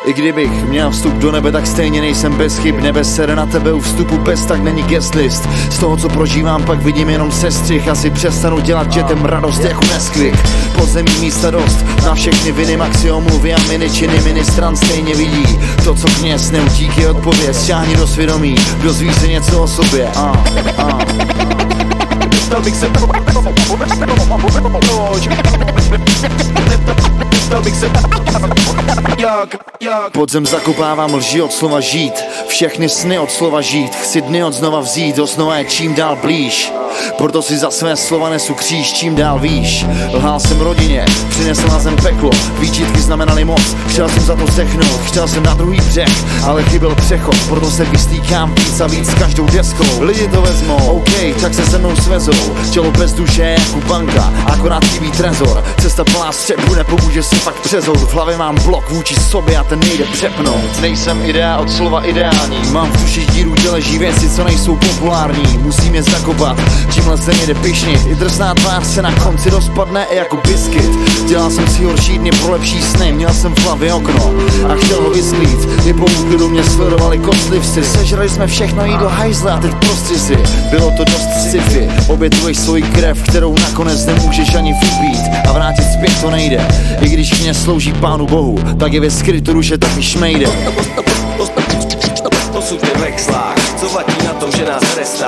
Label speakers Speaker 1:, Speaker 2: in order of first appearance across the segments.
Speaker 1: I kdybych měl vstup do nebe, tak stejně nejsem bez chyb. Nebe sere na tebe u vstupu bez, tak není guest list. Z toho, co prožívám, pak vidím jenom sestřih. Asi přestanu dělat dětem radost jako Nesquik. Podzemí místa dost, na všechny viny maxiomluvy a miničiny. Ministrant stejně vidí to, co kněz neutíky odpověď. Šáhni do svědomí, dozví se něco o sobě. Podzem zakopávám lži od slova žít, všechny sny od slova žít. Chci dny od znova vzít, osnova je čím dál blíž. Proto si za své slova nesu kříž, čím dál výš. Lhal jsem rodině, přinesl na zem peklo. Výčitky znamenaly moc, chtěl jsem za to zdechnout. Chtěl jsem na druhý břeh, ale chyběl přechod. Proto se vystýkám víc a víc každou deskou. Lidi to vezmou, OK, tak se se mnou svezou. Tělo bez duše je jako banka, akorát chybí trezor. Cesta plná střepu, nepomůže si fakt přezout. V hlavě mám blok vůči sobě a ten nejde přepnout. Nejsem ideál od slova ideální, mám v duši díru, kde leží věci, co nejsou populární. Musím je zakopat, tímhle se nejde pišnit. I drsná tvář se na konci rozpadne jako biskuit. Dělal jsem si horší dny pro lepší sny, měl jsem v hlavě okno a chtěl ho vysklít. I po úklidu mě sledovali kostlivci. Sežrali jsme všechno jídlo hajzle a teď prostři si. Bylo to dost sci-fi, obětuješ svoji krev, kterou nakonec nemůžeš ani vypít. A vrátit zpět to nejde, i když mě slouží Pánu Bohu, tak je ve skrytu duše taky šmejde.
Speaker 2: Osud je v vexlách, co vadí na tom, že nás trestá.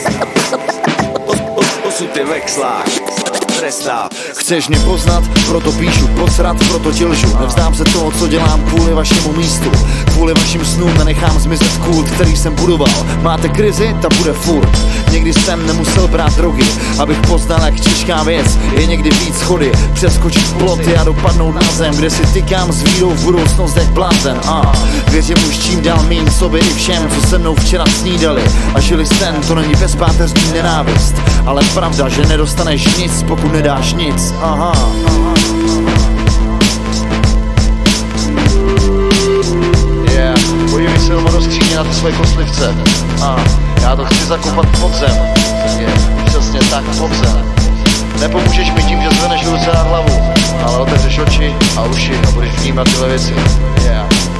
Speaker 2: Osud je v vexlách, trestá.
Speaker 1: Chceš mě poznat, proto píšu, posrat, proto ti lžu. Nevzdám se toho, co dělám kvůli vašemu místu. Kvůli vašim snům nenechám zmizet kult, který jsem budoval. Máte krizi, ta bude furt. Někdy jsem nemusel brát drogy, abych poznal, jak těžká věc je někdy víc schody. Přeskočit ploty a dopadnout na zem, kde si tykám s vírou v budoucnost jak blázen. Věřím už čím dál míň sobě i všem, co se mnou včera snídali a žili sen. To není bezpáteřní nenávist, ale pravda, že nedostaneš nic, pokud nedáš nic. Podívej se doma do skříně na ty svoje kostlivce. Já to chci zakopat pod zem. Přesně tak, pod zem. Nepomůžeš mi tím, že zvedneš ruce na hlavu, ale otevřeš oči a uši a budeš vnímat tyhle věci.